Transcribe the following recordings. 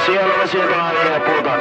sigue lo que sigue todavía, de puta.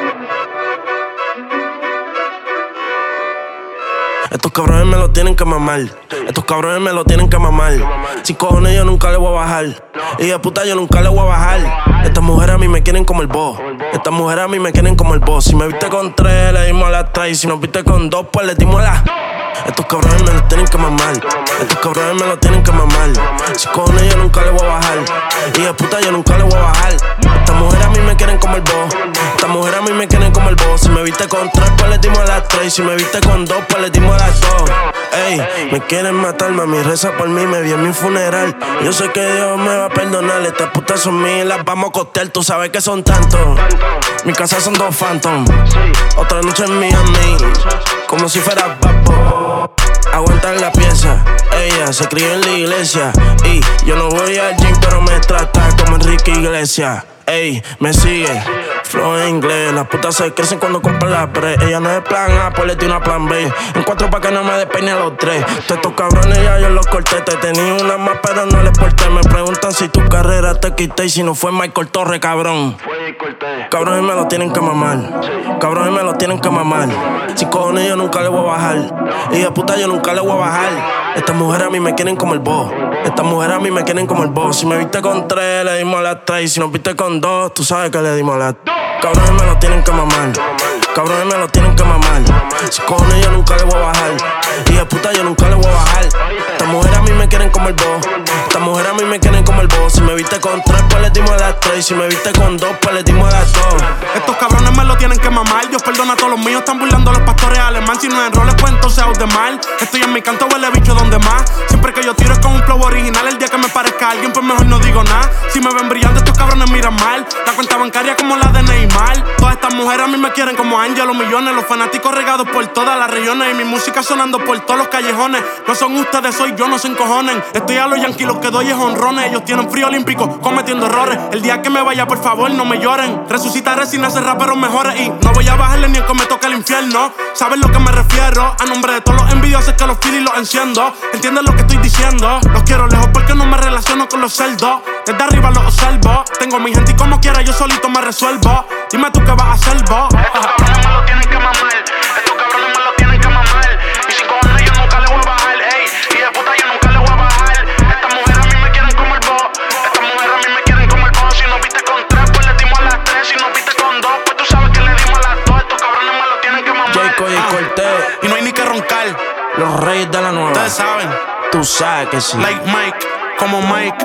Estos cabrones me lo tienen que mamar. Estos cabrones me lo tienen que mamar. Sin cojones yo nunca le voy a bajar. Y de puta yo nunca le voy a bajar. Estas mujeres a mí me quieren como el boss. Estas mujeres a mí me quieren como el boss. Si me viste con 3, le dimos a las 3. Y si nos viste con 2, pues le dimos a las. Estos cabrones me lo tienen que mamar. Estos cabrones me lo tienen que mamar. Sin cojones yo nunca le voy a bajar. Y de puta yo nunca le voy a bajar. Estas mujeres a mí me quieren como el boss. Estas mujeres a mí me quieren como el boss. Si me viste con 3, pues le dimos a las 3. Y si me viste con 2, pues le dimos a las 2. Ey, me quieren matar, mami, reza por mí, me vi en mi funeral. Yo sé que Dios me va a perdonar, estas putas son mías, las vamos a costear, tú sabes que son tantos. Mi casa son 2 Phantom, otra noche en Miami, como si fuera papo. Aguantar la pieza, ella se crió en la iglesia. Y yo no voy al gym, pero me trata como Enrique Iglesias. Ey, me sigue, flow en inglés. Las putas se crecen cuando compran la pre. Ella no es plan A, pues le tiro una plan B. En 4 pa' que no me despeine a los 3. Todos estos cabrones ya yo los corté. Te tenía una más pero no les porté. Me preguntan si tu carrera te quité. Y si no fue Michael Torre, cabrón. Cabrones me lo tienen que mamar. Cabrones me lo tienen que mamar. Sin cojones yo nunca le voy a bajar. Y de puta yo nunca le voy a bajar. Estas mujeres a mí me quieren como el boss. Estas mujeres a mí me quieren como el boss. Si me viste con 3, le dimos a las 3. Y si nos viste con 2, tú sabes que le dimos a las 2. Cabrones me lo tienen que mamar. Cabrones me lo tienen que mamar. Si cojones yo nunca le voy a bajar. Y de puta yo nunca le voy a bajar. Estas mujeres a mí me quieren como el boss. Estas mujeres a mí me quieren como el boss. Si me viste con 3, pues le dimos a las 3. Y si me viste con 2, pues le dimos a las 2. Estos cabrones me lo tienen que mamar. Dios perdona a todos los míos. Están burlando a los pastores alemán. Si no es en roles, pues entonces out de mal. Estoy en mi canto, huele bicho donde más. Siempre que yo tiro es con un flow original. El día que me parezca a alguien, pues mejor no digo nada. Si me ven brillando, estos cabrones miran mal. La cuenta bancaria como la de Neymar. Todas estas mujeres a mí me quieren como Ángel, los millones. Los fanáticos regados por todas las regiones. Y mi música sonando por todos los callejones. No son ustedes, soy yo, no se encojonen. Estoy a los Yankees, los que doy es honrones. Ellos tienen frío olímpico, cometiendo errores. El día que me vaya, por favor, no me lloren. Resucitaré sin hacer raperos mejores. Y no voy a bajarle ni el que me toque el infierno. ¿Sabes lo que me refiero? A nombre de todos los envidiosos que los fili los enciendo. ¿Entiendes lo que estoy diciendo? Los quiero lejos porque no me relaciono con los cerdos. Desde arriba los observo. Tengo mi gente y como quiera yo solito me resuelvo. Dime tú qué vas a hacer vos. Estos cabrones me lo tienen que mamar. Estos cabrones me lo tienen que mamar. Y sin cojones yo nunca le voy a bajar, ey. Y de puta yo nunca le voy a bajar. Estas mujeres a mí me quieren como el boss. Estas mujeres a mí me quieren como el boss. Si nos viste con 3, pues le dimos a las 3. Si nos viste con 2, pues tú sabes que le dimos a las 2. Estos cabrones me lo tienen que mamar. Jayco y Cortez, Y no hay ni que roncar. los reyes de la nueva. Ustedes saben. Tú sabes que sí. Like Mike, como Mike.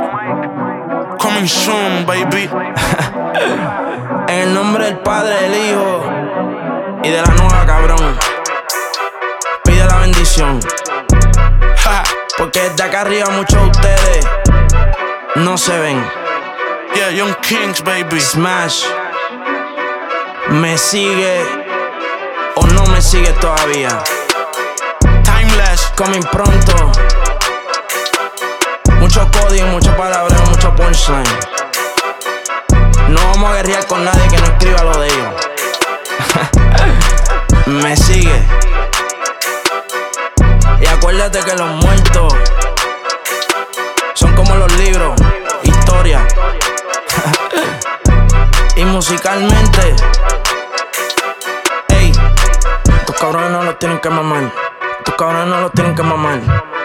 Coming soon, baby. En el nombre del Padre, del Hijo y de la nueva, cabrón. Pide la bendición. Porque desde acá arriba muchos de ustedes no se ven. Yeah, Young Kings, baby. Smash. ¿Me sigue o no me sigue todavía? Timeless. Coming pronto. Mucho código, mucho palabreo, mucho punchline. No vamos a guerrear con nadie que no escriba lo de ellos. Me sigue. Y acuérdate que los muertos son como los libros, historia. Y musicalmente, ey, estos cabrones no los tienen que mamar. Estos cabrones no los tienen que mamar.